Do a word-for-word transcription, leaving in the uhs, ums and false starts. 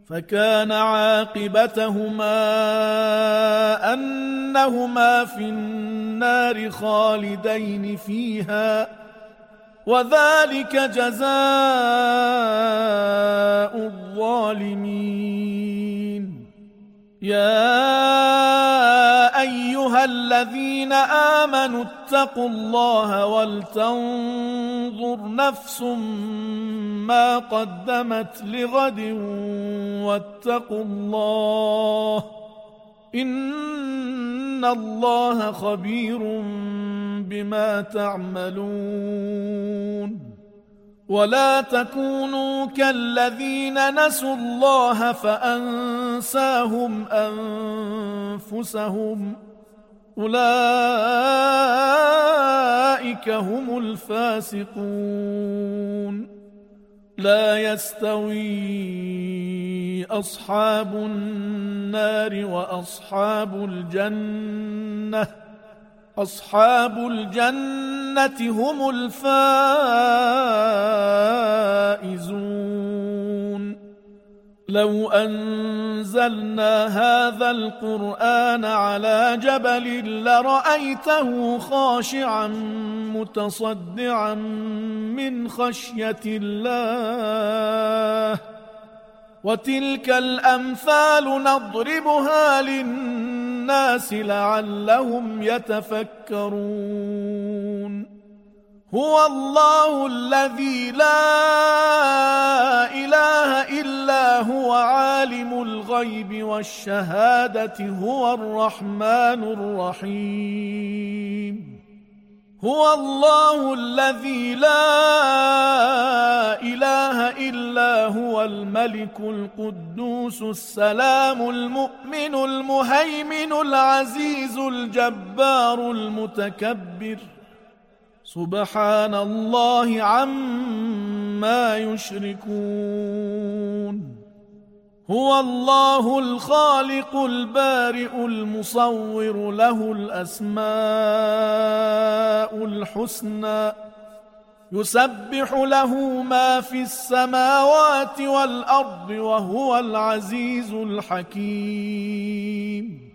فكان عاقبتهما أنهما في النار خالدين فيها وذلك جزاء الظالمين. يا أيها الذين آمنوا اتقوا الله ولتنظر نفس ما قدمت لغد واتقوا الله إن الله خبير بما تعملون. ولا تكونوا كالذين نسوا الله فأنساهم أنفسهم أولئك هم الفاسقون. لا يستوي أصحاب النار وأصحاب الجنة أصحاب الجنة هم الفائزون. لو أنزلنا هذا القرآن على جبل لرأيته خاشعا متصدعا من خشية الله. وتلك الأمثال نضربها للناس لعلهم يتفكرون. هو الله الذي لا إله إلا هو عالم الغيب والشهادة هو الرحمن الرحيم. هو الله الذي لا إله إلا هو الملك القدوس السلام المؤمن المهيمن العزيز الجبار المتكبر سبحان الله عما يشركون. هو الله الخالق البارئ المصور له الأسماء الحسنى يسبح له ما في السماوات والأرض وهو العزيز الحكيم.